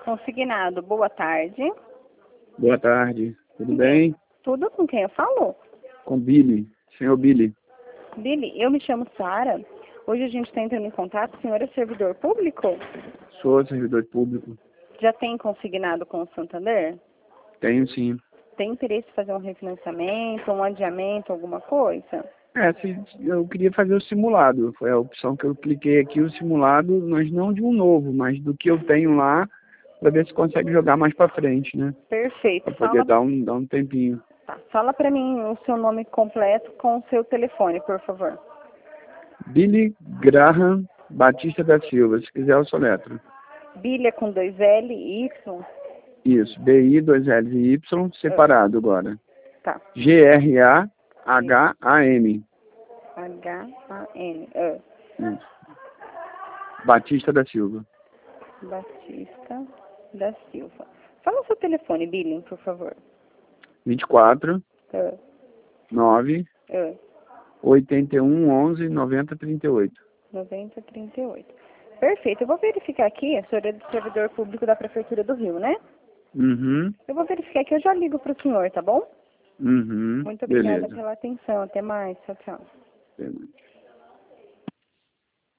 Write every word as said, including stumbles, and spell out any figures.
Consignado, boa tarde. Boa tarde, tudo bem? Tudo com quem eu falo? Com Billy, senhor Billy. Billy, eu me chamo Sara. Hoje a gente está entrando em contato. O senhor é servidor público? Sou servidor público. Já tem consignado com o Santander? Tenho sim. Tem interesse em fazer um refinanciamento, um adiamento, alguma coisa? É, se, eu queria fazer o simulado. Foi a opção que eu cliquei aqui, o simulado, mas não de um novo, mas do que eu tenho lá, para ver se consegue jogar mais para frente, né? Perfeito. Para poder Fala, dar um, dar um tempinho. tá. Fala para mim o seu nome completo com o seu telefone, por favor. Billy Graham Batista da Silva, se quiser eu soletro. Billy é com dois L e Y? Isso, B I, dois L e Y, separado agora. Tá. G R A H A M. H A N. Ah. Isso. Batista da Silva. Batista da Silva. Fala o seu telefone, Billy, por favor. vinte e quatro, Ah. nove, Ah. oitenta e um, onze, noventa, trinta e oito. noventa, trinta e oito. Perfeito. Eu vou verificar aqui. A senhora é do servidor público da Prefeitura do Rio, né? Uhum. Eu vou verificar aqui. Eu já ligo para o senhor, tá bom? Uhum. Muito obrigada Beleza. pela atenção. Até mais. Tchau, tchau. Beleza.